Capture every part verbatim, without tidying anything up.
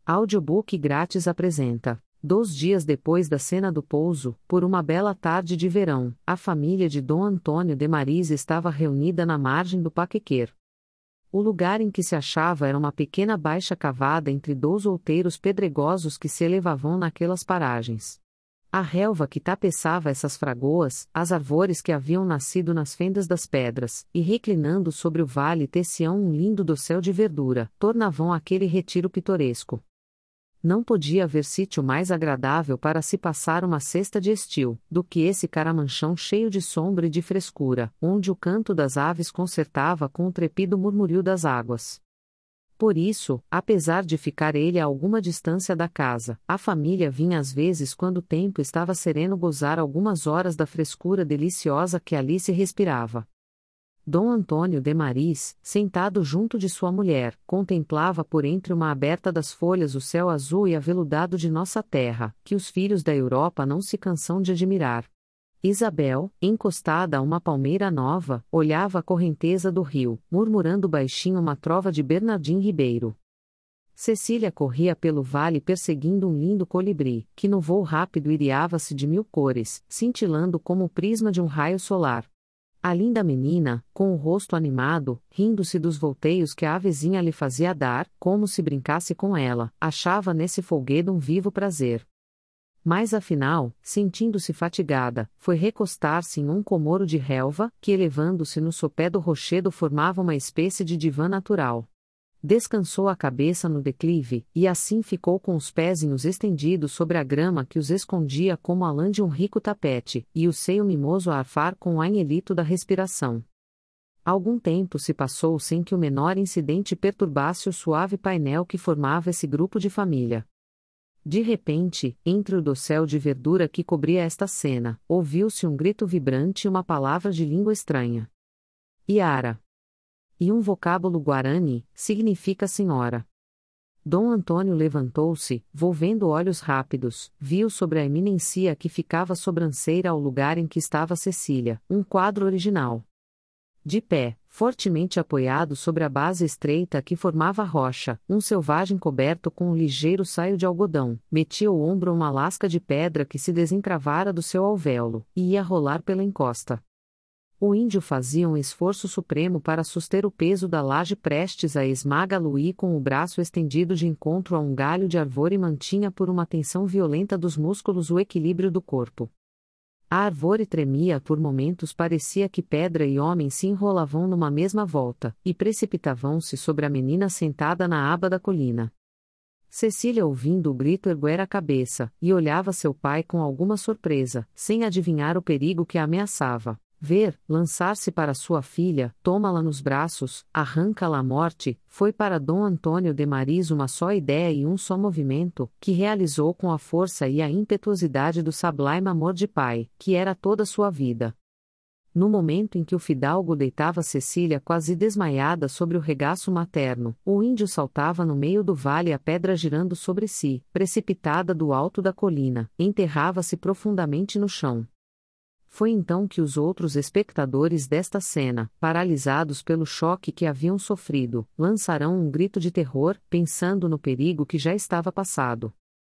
Audiobook grátis apresenta. Dois dias depois da cena do pouso, por uma bela tarde de verão, a família de Dom Antônio de Maris estava reunida na margem do Paquequer. O lugar em que se achava era uma pequena baixa cavada entre dois outeiros pedregosos que se elevavam naquelas paragens. A relva que tapeçava essas fragoas, as árvores que haviam nascido nas fendas das pedras, e reclinando sobre o vale teciam um lindo dossel de verdura, tornavam aquele retiro pitoresco. Não podia haver sítio mais agradável para se passar uma sesta de estio, do que esse caramanchão cheio de sombra e de frescura, onde o canto das aves concertava com o trepido murmurio das águas. Por isso, apesar de ficar ele a alguma distância da casa, a família vinha às vezes quando o tempo estava sereno gozar algumas horas da frescura deliciosa que ali se respirava. Dom Antônio de Maris, sentado junto de sua mulher, contemplava por entre uma aberta das folhas o céu azul e aveludado de nossa terra, que os filhos da Europa não se cansam de admirar. Isabel, encostada a uma palmeira nova, olhava a correnteza do rio, murmurando baixinho uma trova de Bernardim Ribeiro. Cecília corria pelo vale perseguindo um lindo colibri, que no voo rápido iriava-se de mil cores, cintilando como o prisma de um raio solar. A linda menina, com o rosto animado, rindo-se dos volteios que a avezinha lhe fazia dar, como se brincasse com ela, achava nesse folguedo um vivo prazer. Mas afinal, sentindo-se fatigada, foi recostar-se em um comoro de relva, que elevando-se no sopé do rochedo formava uma espécie de divã natural. Descansou a cabeça no declive, e assim ficou com os pezinhos estendidos sobre a grama que os escondia como a lã de um rico tapete, e o seio mimoso a arfar com o anhelito da respiração. Algum tempo se passou sem que o menor incidente perturbasse o suave painel que formava esse grupo de família. De repente, entre o dossel de verdura que cobria esta cena, ouviu-se um grito vibrante e uma palavra de língua estranha. Iara. E um vocábulo guarani, significa senhora. Dom Antônio levantou-se, volvendo olhos rápidos, viu sobre a eminência que ficava sobranceira ao lugar em que estava Cecília, um quadro original. De pé, fortemente apoiado sobre a base estreita que formava a rocha, um selvagem coberto com um ligeiro saio de algodão, metia o ombro a uma lasca de pedra que se desencravara do seu alvéolo, e ia rolar pela encosta. O índio fazia um esforço supremo para suster o peso da laje prestes a esmaga-lo e com o braço estendido de encontro a um galho de árvore mantinha por uma tensão violenta dos músculos o equilíbrio do corpo. A árvore tremia por momentos, parecia que pedra e homem se enrolavam numa mesma volta, e precipitavam-se sobre a menina sentada na aba da colina. Cecília, ouvindo o grito, erguera a cabeça, e olhava seu pai com alguma surpresa, sem adivinhar o perigo que a ameaçava. Ver, lançar-se para sua filha, toma-la nos braços, arranca-la à morte, foi para Dom Antônio de Maris uma só ideia e um só movimento, que realizou com a força e a impetuosidade do sublime amor de pai, que era toda sua vida. No momento em que o fidalgo deitava Cecília quase desmaiada sobre o regaço materno, o índio saltava no meio do vale, a pedra girando sobre si, precipitada do alto da colina, enterrava-se profundamente no chão. Foi então que os outros espectadores desta cena, paralisados pelo choque que haviam sofrido, lançarão um grito de terror, pensando no perigo que já estava passado.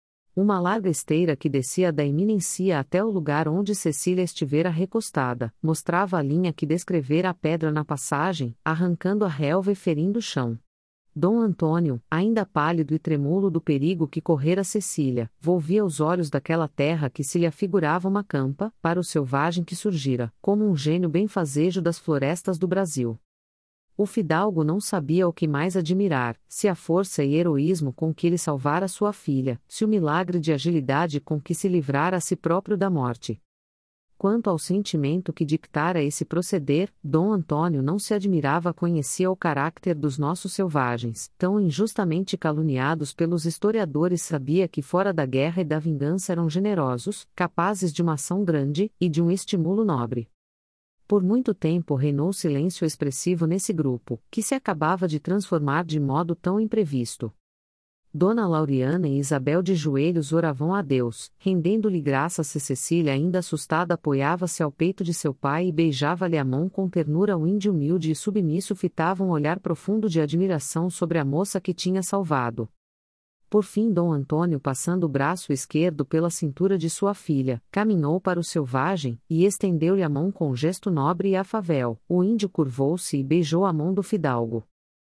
Uma larga esteira que descia da eminência até o lugar onde Cecília estivera recostada, mostrava a linha que descrevera a pedra na passagem, arrancando a relva e ferindo o chão. Dom Antônio, ainda pálido e tremúlo do perigo que correra Cecília, volvia os olhos daquela terra que se lhe afigurava uma campa, para o selvagem que surgira, como um gênio benfazejo das florestas do Brasil. O fidalgo não sabia o que mais admirar, se a força e heroísmo com que ele salvara sua filha, se o milagre de agilidade com que se livrara a si próprio da morte. Quanto ao sentimento que dictara esse proceder, Dom Antônio não se admirava, conhecia o caráter dos nossos selvagens, tão injustamente caluniados pelos historiadores, sabia que fora da guerra e da vingança eram generosos, capazes de uma ação grande, e de um estímulo nobre. Por muito tempo reinou silêncio expressivo nesse grupo, que se acabava de transformar de modo tão imprevisto. Dona Lauriana e Isabel de joelhos oravam a Deus, rendendo-lhe graças. Se Cecília, ainda assustada, apoiava-se ao peito de seu pai e beijava-lhe a mão com ternura. O índio humilde e submisso fitava um olhar profundo de admiração sobre a moça que tinha salvado. Por fim, Dom Antônio, passando o braço esquerdo pela cintura de sua filha, caminhou para o selvagem, e estendeu-lhe a mão com gesto nobre e afável. O índio curvou-se e beijou a mão do fidalgo.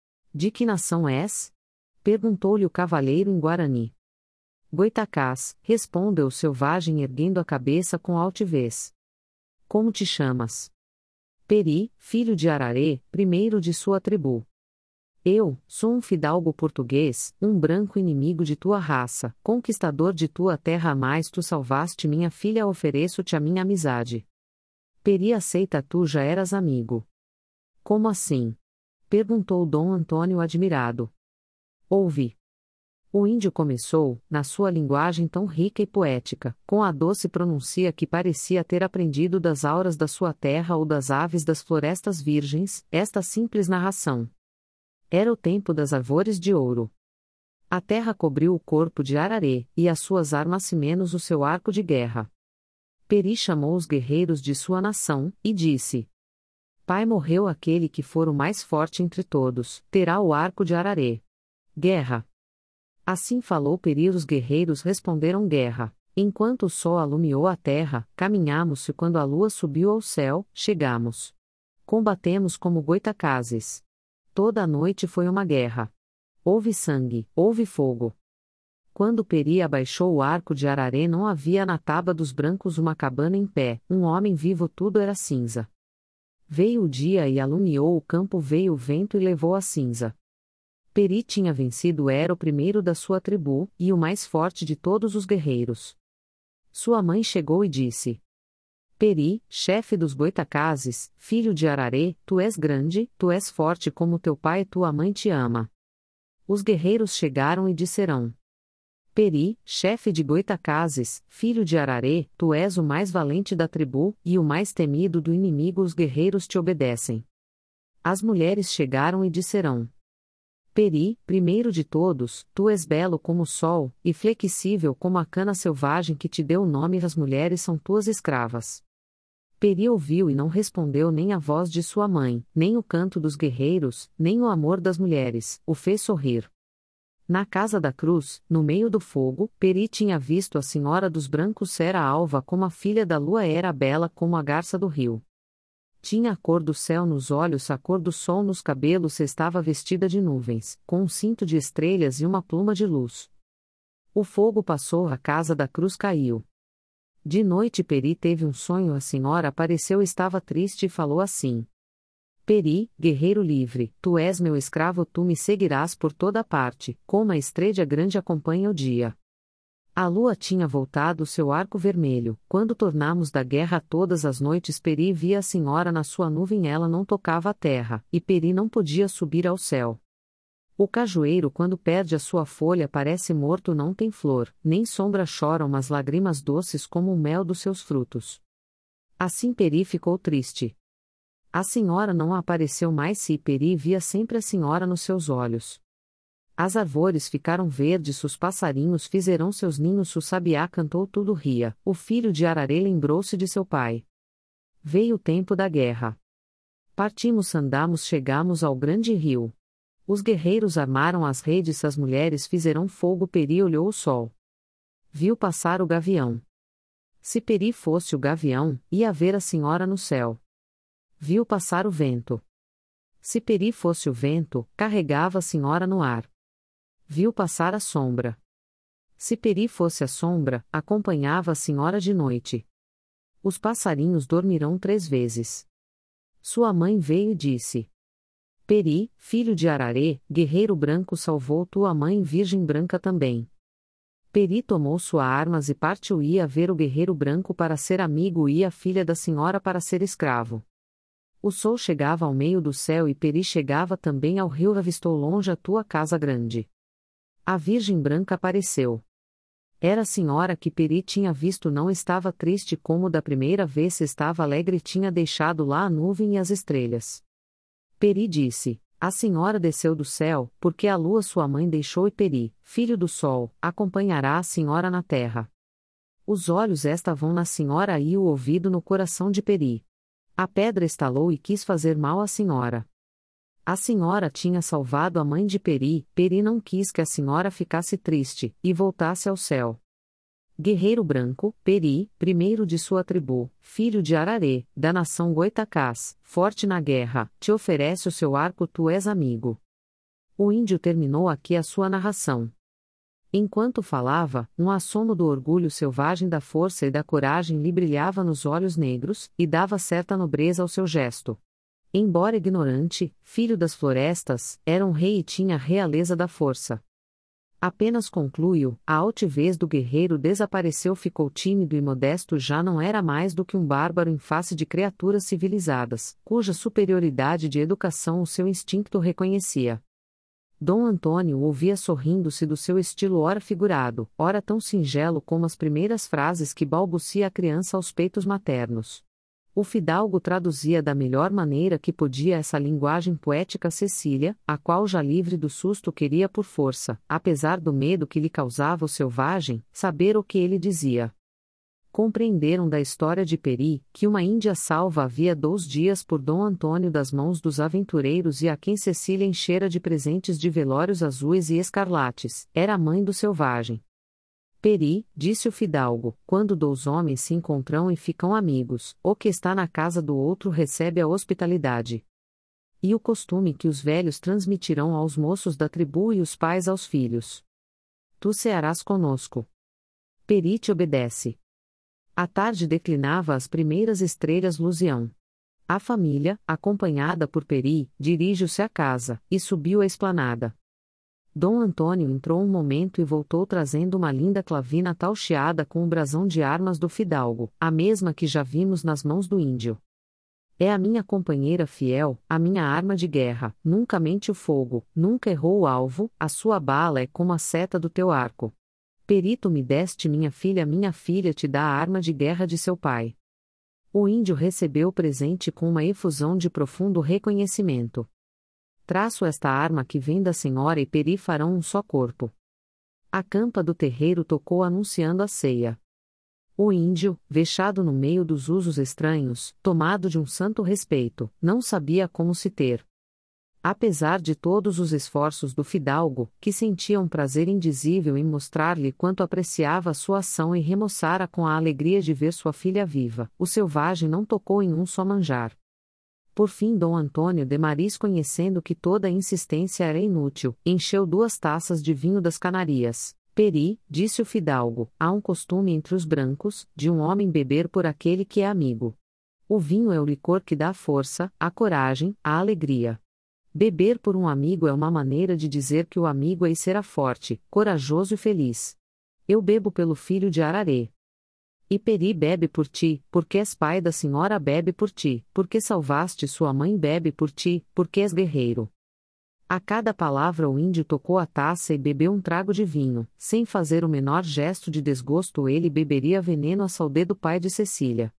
De que nação és? Perguntou-lhe o cavalheiro em Guarani. Goitacás, respondeu o selvagem erguendo a cabeça com altivez. Como te chamas? Peri, filho de Ararê, primeiro de sua tribo. Eu, sou um fidalgo português, um branco inimigo de tua raça, conquistador de tua terra, mas tu salvaste minha filha, ofereço-te a minha amizade. Peri, aceita, tu já eras amigo. Como assim? Perguntou Dom Antônio admirado. Ouve. O índio começou, na sua linguagem tão rica e poética, com a doce pronúncia que parecia ter aprendido das auras da sua terra ou das aves das florestas virgens, esta simples narração. Era o tempo das árvores de ouro. A terra cobriu o corpo de Ararê, e as suas armas menos o seu arco de guerra. Peri chamou os guerreiros de sua nação, e disse: Pai, morreu aquele que for o mais forte entre todos, terá o arco de Ararê. Guerra. Assim falou Peri, os guerreiros responderam guerra. Enquanto o sol alumiou a terra, caminhamos, e quando a lua subiu ao céu, chegamos. Combatemos como goitacazes. Toda a noite foi uma guerra. Houve sangue, houve fogo. Quando Peri abaixou o arco de Ararê, não havia na taba dos brancos uma cabana em pé, um homem vivo, tudo era cinza. Veio o dia e alumiou o campo, veio o vento e levou a cinza. Peri tinha vencido, era o primeiro da sua tribo, e o mais forte de todos os guerreiros. Sua mãe chegou e disse: Peri, chefe dos goitacazes, filho de Ararê, tu és grande, tu és forte como teu pai e tua mãe te ama. Os guerreiros chegaram e disseram: Peri, chefe de goitacazes, filho de Ararê, tu és o mais valente da tribo, e o mais temido do inimigo, os guerreiros te obedecem. As mulheres chegaram e disseram: Peri, primeiro de todos, tu és belo como o sol, e flexível como a cana selvagem que te deu o nome, as mulheres são tuas escravas. Peri ouviu e não respondeu, nem a voz de sua mãe, nem o canto dos guerreiros, nem o amor das mulheres, o fez sorrir. Na casa da cruz, no meio do fogo, Peri tinha visto a senhora dos brancos, era alva como a filha da lua, era bela como a garça do rio. Tinha a cor do céu nos olhos, a cor do sol nos cabelos, estava vestida de nuvens, com um cinto de estrelas e uma pluma de luz. O fogo passou, a casa da cruz caiu. De noite Peri teve um sonho, a senhora apareceu, estava triste e falou assim: Peri, guerreiro livre, tu és meu escravo, tu me seguirás por toda parte, como a estrela grande acompanha o dia. A lua tinha voltado seu arco vermelho, quando tornamos da guerra todas as noites Peri via a senhora na sua nuvem, ela não tocava a terra, e Peri não podia subir ao céu. O cajueiro, quando perde a sua folha, parece morto, não tem flor, nem sombra, choram mas lágrimas doces como o mel dos seus frutos. Assim Peri ficou triste. A senhora não apareceu mais, se Peri via sempre a senhora nos seus olhos. As árvores ficaram verdes, os passarinhos fizeram seus ninhos, o sabiá cantou, tudo ria, o filho de Ararê lembrou-se de seu pai. Veio o tempo da guerra. Partimos, andamos, chegamos ao grande rio. Os guerreiros armaram as redes, as mulheres fizeram fogo, Peri olhou o sol. Viu passar o gavião. Se Peri fosse o gavião, ia ver a senhora no céu. Viu passar o vento. Se Peri fosse o vento, carregava a senhora no ar. Viu passar a sombra. Se Peri fosse a sombra, acompanhava a senhora de noite. Os passarinhos dormirão três vezes. Sua mãe veio e disse: Peri, filho de Ararê, guerreiro branco, salvou tua mãe, virgem branca também. Peri tomou suas armas e partiu, ia ver o guerreiro branco para ser amigo e a filha da senhora para ser escravo. O sol chegava ao meio do céu e Peri chegava também ao rio, avistou longe a tua casa grande. A virgem branca apareceu. Era a senhora que Peri tinha visto, não estava triste como da primeira vez, estava alegre, tinha deixado lá a nuvem e as estrelas. Peri disse: a senhora desceu do céu, porque a lua sua mãe deixou, e Peri, filho do sol, acompanhará a senhora na terra. Os olhos estavam na senhora e o ouvido no coração de Peri. A pedra estalou e quis fazer mal à senhora. A senhora tinha salvado a mãe de Peri, Peri não quis que a senhora ficasse triste, e voltasse ao céu. Guerreiro branco, Peri, primeiro de sua tribo, filho de Ararê, da nação Goitacás, forte na guerra, te oferece o seu arco, tu és amigo. O índio terminou aqui a sua narração. Enquanto falava, um assomo do orgulho selvagem da força e da coragem lhe brilhava nos olhos negros, e dava certa nobreza ao seu gesto. Embora ignorante, filho das florestas, era um rei e tinha a realeza da força. Apenas concluiu, a altivez do guerreiro desapareceu, ficou tímido e modesto, já não era mais do que um bárbaro em face de criaturas civilizadas, cuja superioridade de educação o seu instinto reconhecia. Dom Antônio ouvia sorrindo-se do seu estilo ora figurado, ora tão singelo como as primeiras frases que balbucia a criança aos peitos maternos. O fidalgo traduzia da melhor maneira que podia essa linguagem poética Cecília, a qual já livre do susto queria por força, apesar do medo que lhe causava o selvagem, saber o que ele dizia. Compreenderam da história de Peri, que uma índia salva havia dois dias por Dom Antônio das mãos dos aventureiros e a quem Cecília enchera de presentes de velórios azuis e escarlates, era a mãe do selvagem. Peri, disse o fidalgo, quando dois homens se encontram e ficam amigos, o que está na casa do outro recebe a hospitalidade. E o costume que os velhos transmitirão aos moços da tribo e os pais aos filhos. Tu cearás conosco. Peri te obedece. A tarde declinava as primeiras estrelas luziam. A família, acompanhada por Peri, dirige-se à casa, e subiu a esplanada. Dom Antônio entrou um momento e voltou trazendo uma linda clavina tauxiada com o brasão de armas do fidalgo, a mesma que já vimos nas mãos do índio. É a minha companheira fiel, a minha arma de guerra, nunca mente o fogo, nunca errou o alvo, a sua bala é como a seta do teu arco. Peri, tu me deste minha filha, minha filha te dá a arma de guerra de seu pai. O índio recebeu o presente com uma efusão de profundo reconhecimento. Traço esta arma que vem da senhora e Peri farão um só corpo. A campa do terreiro tocou anunciando a ceia. O índio, vexado no meio dos usos estranhos, tomado de um santo respeito, não sabia como se ter. Apesar de todos os esforços do fidalgo, que sentia um prazer indizível em mostrar-lhe quanto apreciava a sua ação e remoçara com a alegria de ver sua filha viva, o selvagem não tocou em um só manjar. Por fim, Dom Antônio de Maris, conhecendo que toda insistência era inútil, encheu duas taças de vinho das Canarias. Peri, disse o fidalgo, há um costume entre os brancos, de um homem beber por aquele que é amigo. O vinho é o licor que dá a força, a coragem, a alegria. Beber por um amigo é uma maneira de dizer que o amigo aí será forte, corajoso e feliz. Eu bebo pelo filho de Ararê. E Peri bebe por ti, porque és pai da senhora, bebe por ti, porque salvaste sua mãe, bebe por ti, porque és guerreiro. A cada palavra o índio tocou a taça e bebeu um trago de vinho, sem fazer o menor gesto de desgosto. Ele beberia veneno a saudade do pai de Cecília.